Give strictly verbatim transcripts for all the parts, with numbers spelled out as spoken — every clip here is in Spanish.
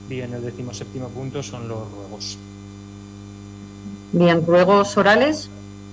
Bien, el decimoséptimo punto son los ruegos. Bien, ruegos orales.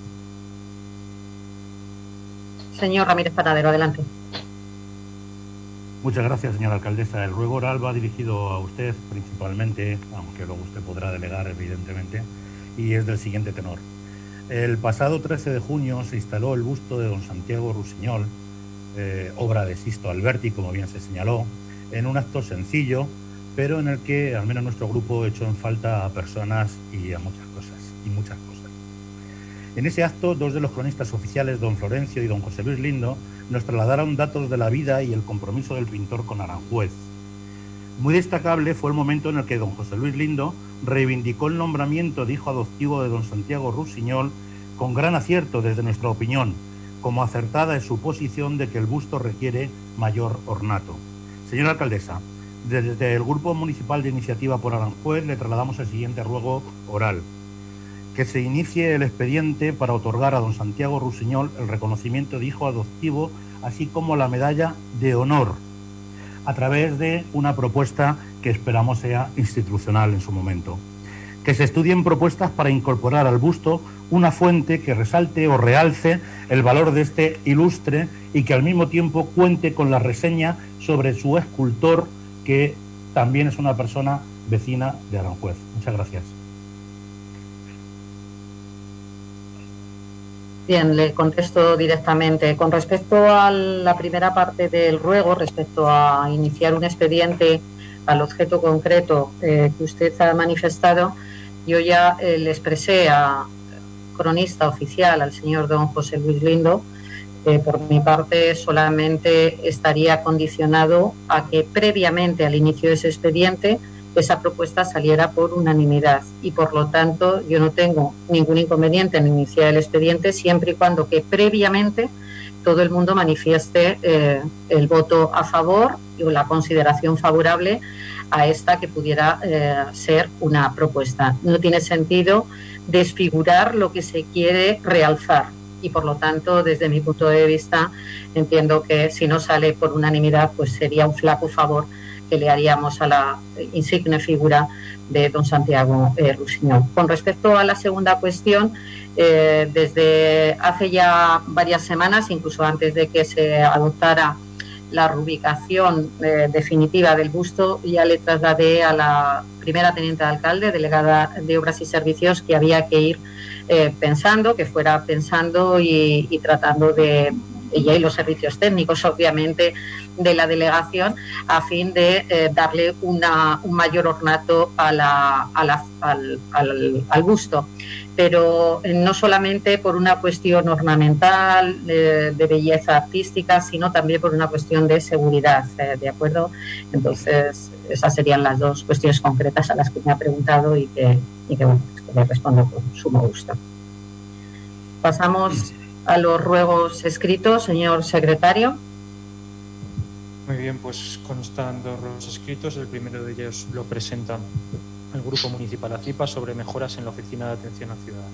Señor Ramírez Panadero, adelante. Muchas gracias, señora alcaldesa. El ruego oral va dirigido a usted principalmente, aunque luego usted podrá delegar, evidentemente, y es del siguiente tenor. El pasado trece de junio se instaló el busto de don Santiago Rusiñol, eh, obra de Sisto Alberti, como bien se señaló, en un acto sencillo, pero en el que al menos nuestro grupo echó en falta a personas y a muchas cosas, y muchas cosas. En ese acto, dos de los cronistas oficiales, don Florencio y don José Luis Lindo, nos trasladaron datos de la vida y el compromiso del pintor con Aranjuez. Muy destacable fue el momento en el que don José Luis Lindo reivindicó el nombramiento de hijo adoptivo de don Santiago Rusiñol con gran acierto desde nuestra opinión, como acertada es su posición de que el busto requiere mayor ornato. Señora alcaldesa, desde el Grupo Municipal de Iniciativa por Aranjuez le trasladamos el siguiente ruego oral: que se inicie el expediente para otorgar a don Santiago Rusiñol el reconocimiento de hijo adoptivo, así como la medalla de honor, a través de una propuesta que esperamos sea institucional en su momento. Que se estudien propuestas para incorporar al busto una fuente que resalte o realce el valor de este ilustre y que al mismo tiempo cuente con la reseña sobre su escultor, que también es una persona vecina de Aranjuez. Muchas gracias. Bien, le contesto directamente. Con respecto a la primera parte del ruego, respecto a iniciar un expediente al objeto concreto eh, que usted ha manifestado, yo ya eh, le expresé a cronista oficial, al señor don José Luis Lindo, eh, por mi parte solamente estaría condicionado a que previamente al inicio de ese expediente esa propuesta saliera por unanimidad y por lo tanto yo no tengo ningún inconveniente en iniciar el expediente siempre y cuando que previamente todo el mundo manifieste eh, el voto a favor o la consideración favorable a esta que pudiera eh, ser una propuesta. No tiene sentido desfigurar lo que se quiere realzar y por lo tanto desde mi punto de vista entiendo que si no sale por unanimidad pues sería un flaco favor que le haríamos a la insigne figura de don Santiago eh, Rusiñol. Con respecto a la segunda cuestión, eh, desde hace ya varias semanas, incluso antes de que se adoptara la reubicación eh, definitiva del busto, ya le trasladé a la primera teniente de alcalde, delegada de Obras y Servicios, que había que ir eh, pensando, que fuera pensando y, y tratando de ella y los servicios técnicos, obviamente, de la delegación, a fin de eh, darle una, un mayor ornato a la, a la, al, al, al busto. Pero eh, no solamente por una cuestión ornamental, eh, de belleza artística, sino también por una cuestión de seguridad, eh, ¿de acuerdo? Entonces, esas serían las dos cuestiones concretas a las que me ha preguntado y que, y que bueno, pues que le respondo con sumo gusto. Pasamos a los ruegos escritos, señor secretario. Muy bien, pues constan dos ruegos escritos. El primero de ellos lo presenta el Grupo Municipal ACIPA sobre mejoras en la Oficina de Atención al Ciudadano.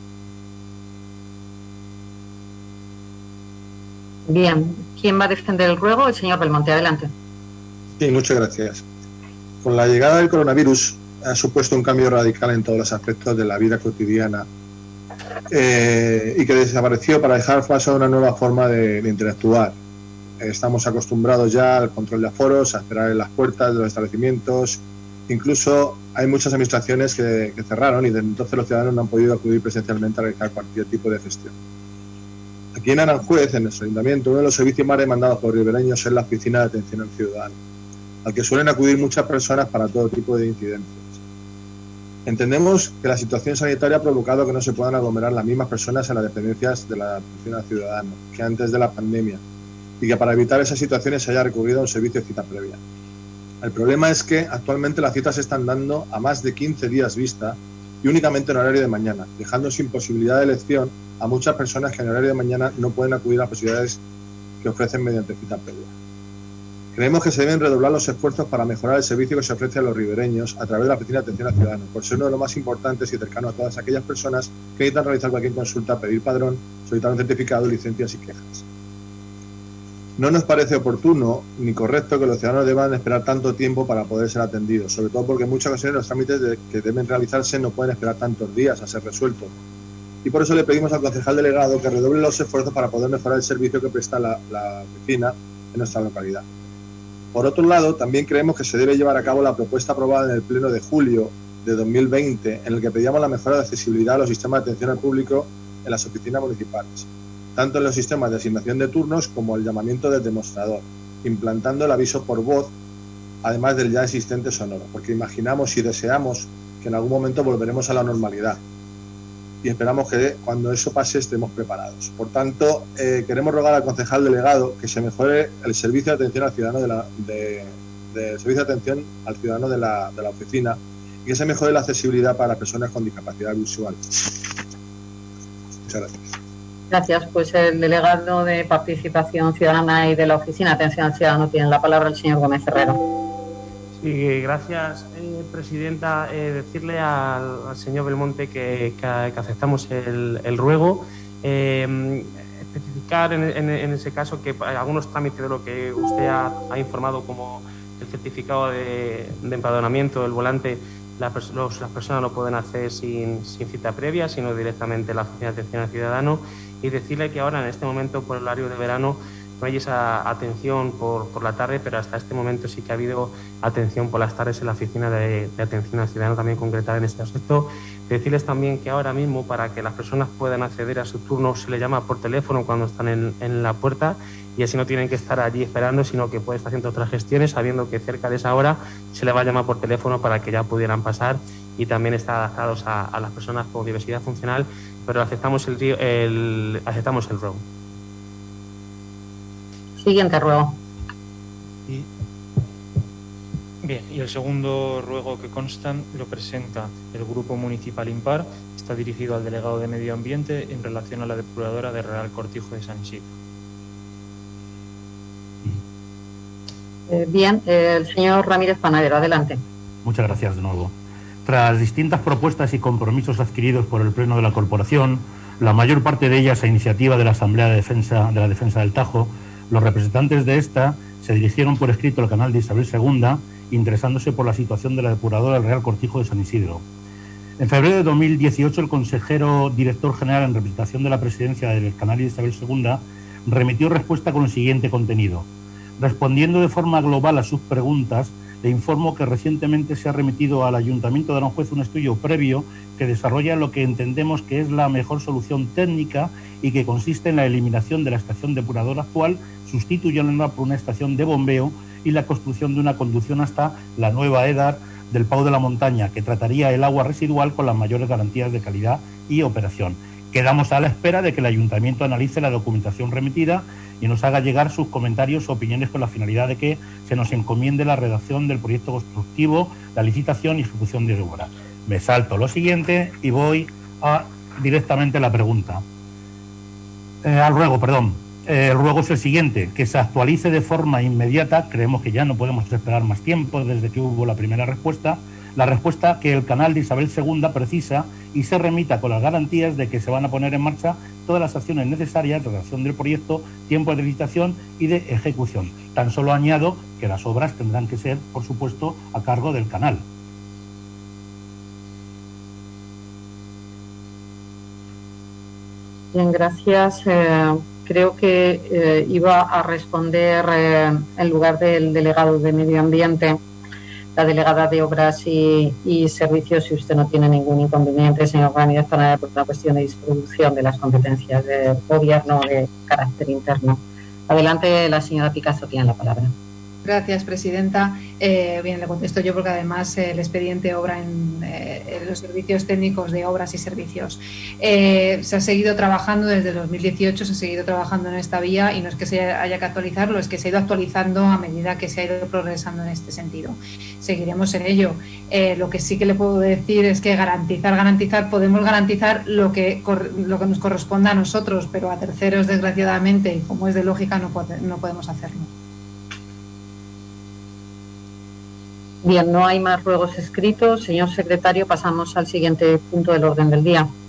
Bien, ¿quién va a defender el ruego? El señor Belmonte, adelante. Sí, muchas gracias. Con la llegada del coronavirus ha supuesto un cambio radical en todos los aspectos de la vida cotidiana eh, y que desapareció para dejar paso a una nueva forma de, de interactuar. Estamos acostumbrados ya al control de aforos, a esperar en las puertas de los establecimientos. Incluso hay muchas administraciones que, que cerraron y desde entonces los ciudadanos no han podido acudir presencialmente a realizar cualquier tipo de gestión. Aquí en Aranjuez, en nuestro ayuntamiento, uno de los servicios más demandados por ribereños es la Oficina de Atención al Ciudadano, al que suelen acudir muchas personas para todo tipo de incidencias. Entendemos que la situación sanitaria ha provocado que no se puedan aglomerar las mismas personas en las dependencias de la atención al ciudadano que antes de la pandemia, y que para evitar esas situaciones se haya recurrido a un servicio de cita previa. El problema es que actualmente las citas se están dando a más de quince días vista y únicamente en horario de mañana, dejando sin posibilidad de elección a muchas personas que en horario de mañana no pueden acudir a las posibilidades que ofrecen mediante cita previa. Creemos que se deben redoblar los esfuerzos para mejorar el servicio que se ofrece a los ribereños a través de la Oficina de Atención al Ciudadano, por ser uno de los más importantes y cercano a todas aquellas personas que necesitan realizar cualquier consulta, pedir padrón, solicitar un certificado, licencias y quejas. No nos parece oportuno ni correcto que los ciudadanos deban esperar tanto tiempo para poder ser atendidos, sobre todo porque en muchas ocasiones los trámites de, que deben realizarse no pueden esperar tantos días a ser resueltos. Y por eso le pedimos al concejal delegado que redoble los esfuerzos para poder mejorar el servicio que presta la, la oficina en nuestra localidad. Por otro lado, también creemos que se debe llevar a cabo la propuesta aprobada en el Pleno de julio de dos mil veinte, en el que pedíamos la mejora de accesibilidad a los sistemas de atención al público en las oficinas municipales, tanto en los sistemas de asignación de turnos como el llamamiento del demostrador, implantando el aviso por voz, además del ya existente sonoro, porque imaginamos y deseamos que en algún momento volveremos a la normalidad y esperamos que cuando eso pase estemos preparados. Por tanto, eh, queremos rogar al concejal delegado que se mejore el servicio de atención al ciudadano de la, de, de servicio de atención al ciudadano de la, de la oficina y que se mejore la accesibilidad para personas con discapacidad visual. Muchas gracias. Gracias. Pues el delegado de Participación Ciudadana y de la Oficina de Atención al Ciudadano tiene la palabra el señor Gómez Herrero. Sí, gracias, eh, presidenta. Eh, decirle al, al señor Belmonte que, que, que aceptamos el, el ruego. Eh, especificar en, en, en ese caso que algunos trámites de lo que usted ha, ha informado, como el certificado de, de empadronamiento, el volante, la, los, las personas lo pueden hacer sin, sin cita previa, sino directamente en la Oficina de Atención al Ciudadano. Y decirle que ahora, en este momento, por el horario de verano, no hay esa atención por, por la tarde, pero hasta este momento sí que ha habido atención por las tardes en la Oficina de, de Atención al Ciudadano, también concretada en este aspecto. Decirles también que ahora mismo, para que las personas puedan acceder a su turno, se les llama por teléfono cuando están en, en la puerta, y así no tienen que estar allí esperando, sino que pueden estar haciendo otras gestiones, sabiendo que cerca de esa hora se les va a llamar por teléfono para que ya pudieran pasar, y también están adaptados a, a las personas con diversidad funcional, pero aceptamos el, el, aceptamos el ruego. Siguiente ruego. Y, bien, y el segundo ruego que constan lo presenta el Grupo Municipal Impar. Está dirigido al delegado de Medio Ambiente en relación a la depuradora de Real Cortijo de San Isidro. Eh, bien, eh, el señor Ramírez Panadero, adelante. Muchas gracias de nuevo. Tras distintas propuestas y compromisos adquiridos por el Pleno de la Corporación, la mayor parte de ellas a iniciativa de la Asamblea de Defensa de la Defensa del Tajo, los representantes de esta se dirigieron por escrito al canal de Isabel segunda, interesándose por la situación de la depuradora del Real Cortijo de San Isidro. En febrero de dos mil dieciocho, el consejero director general en representación de la presidencia del canal de Isabel segunda remitió respuesta con el siguiente contenido. Respondiendo de forma global a sus preguntas, le informo que recientemente se ha remitido al Ayuntamiento de Aranjuez un estudio previo que desarrolla lo que entendemos que es la mejor solución técnica y que consiste en la eliminación de la estación depuradora actual, sustituyéndola por una estación de bombeo y la construcción de una conducción hasta la nueva EDAR del Pau de la Montaña, que trataría el agua residual con las mayores garantías de calidad y operación. Quedamos a la espera de que el Ayuntamiento analice la documentación remitida y nos haga llegar sus comentarios o opiniones con la finalidad de que se nos encomiende la redacción del proyecto constructivo, la licitación y ejecución de obra. Me salto lo siguiente y voy a directamente a la pregunta. Eh, al ruego, perdón. Eh, el ruego es el siguiente, que se actualice de forma inmediata, creemos que ya no podemos esperar más tiempo desde que hubo la primera respuesta, la respuesta que el canal de Isabel segunda precisa y se remita con las garantías de que se van a poner en marcha todas las acciones necesarias de redacción del proyecto, tiempo de licitación y de ejecución. Tan solo añado que las obras tendrán que ser, por supuesto, a cargo del canal. Bien, gracias. Eh, creo que eh, iba a responder eh, en lugar del delegado de Medio Ambiente, la delegada de Obras y, y Servicios, si usted no tiene ningún inconveniente, señor Ramírez, para por una cuestión de distribución de las competencias del gobierno de carácter interno. Adelante, la señora Picazo tiene la palabra. Gracias, presidenta. Eh, bien, le contesto yo porque además eh, el expediente obra en, eh, en los servicios técnicos de obras y servicios. Eh, se ha seguido trabajando desde el dos mil dieciocho, se ha seguido trabajando en esta vía y no es que se haya que actualizarlo, es que se ha ido actualizando a medida que se ha ido progresando en este sentido. Seguiremos en ello. Eh, lo que sí que le puedo decir es que garantizar, garantizar, podemos garantizar lo que, lo que nos corresponda a nosotros, pero a terceros, desgraciadamente, y como es de lógica, no, no podemos hacerlo. Bien, no hay más ruegos escritos. Señor secretario, pasamos al siguiente punto del orden del día.